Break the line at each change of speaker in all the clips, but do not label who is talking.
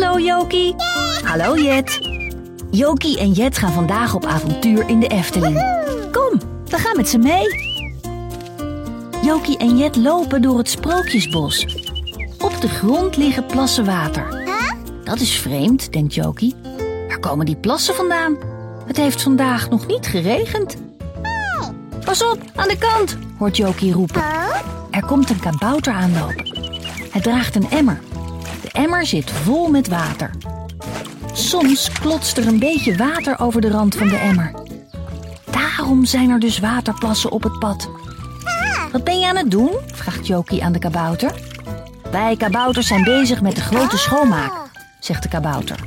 Hallo Jokie. Hallo Jet. Jokie en Jet gaan vandaag op avontuur in de Efteling. Kom, we gaan met ze mee. Jokie en Jet lopen door het Sprookjesbos. Op de grond liggen plassen water. Dat is vreemd, denkt Jokie. Waar komen die plassen vandaan? Het heeft vandaag nog niet geregend. Pas op, aan de kant, hoort Jokie roepen. Er komt een kabouter aanlopen. Hij draagt een emmer. De emmer zit vol met water. Soms klotst er een beetje water over de rand van de emmer. Daarom zijn er dus waterplassen op het pad. Wat ben je aan het doen? Vraagt Jokie aan de kabouter. Wij kabouters zijn bezig met de grote schoonmaak, zegt de kabouter.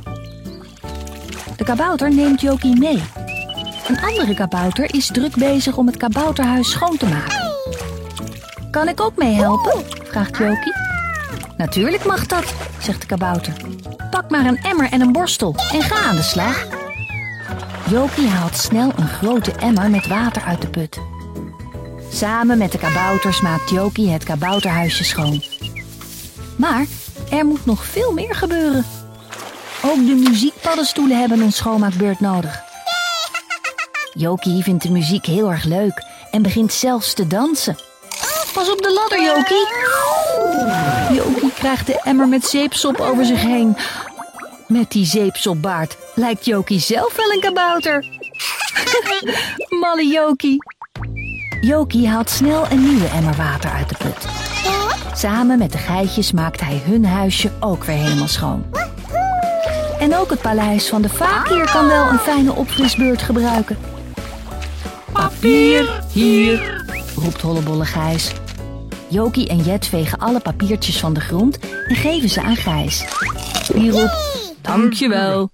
De kabouter neemt Jokie mee. Een andere kabouter is druk bezig om het kabouterhuis schoon te maken. Kan ik ook meehelpen? Vraagt Jokie. Natuurlijk mag dat, zegt de kabouter. Pak maar een emmer en een borstel en ga aan de slag. Jokie haalt snel een grote emmer met water uit de put. Samen met de kabouters maakt Jokie het kabouterhuisje schoon. Maar er moet nog veel meer gebeuren. Ook de muziekpaddenstoelen hebben een schoonmaakbeurt nodig. Jokie vindt de muziek heel erg leuk en begint zelfs te dansen. Pas op de ladder, Jokie! Jokie krijgt de emmer met zeepsop over zich heen. Met die zeepsopbaard lijkt Jokie zelf wel een kabouter. Malle Jokie. Jokie haalt snel een nieuwe emmer water uit de put. Samen met de geitjes maakt hij hun huisje ook weer helemaal schoon. En ook het paleis van de fakir kan wel een fijne opfrisbeurt gebruiken. Papier, hier, roept Hollebolle Gijs. Jokie en Jet vegen alle papiertjes van de grond en geven ze aan Gijs. Die roept, dankjewel.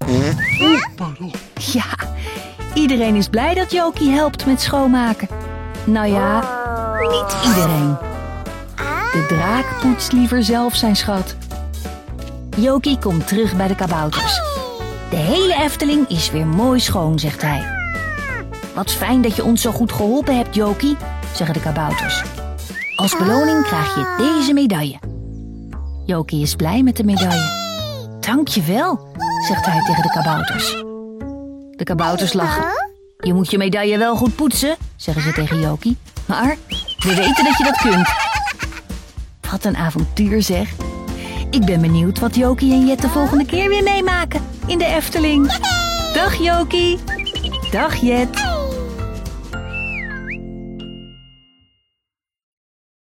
Ja, iedereen is blij dat Jokie helpt met schoonmaken. Nou ja, niet iedereen. De draak poetst liever zelf zijn schat. Jokie komt terug bij de kabouters. De hele Efteling is weer mooi schoon, zegt hij. Wat fijn dat je ons zo goed geholpen hebt, Jokie, zeggen de kabouters. Als beloning krijg je deze medaille. Jokie is blij met de medaille. Dankjewel, zegt hij tegen de kabouters. De kabouters lachen. Je moet je medaille wel goed poetsen, zeggen ze tegen Jokie. Maar we weten dat je dat kunt. Wat een avontuur zeg. Ik ben benieuwd wat Jokie en Jet de volgende keer weer meemaken in de Efteling. Dag Jokie. Dag Jet.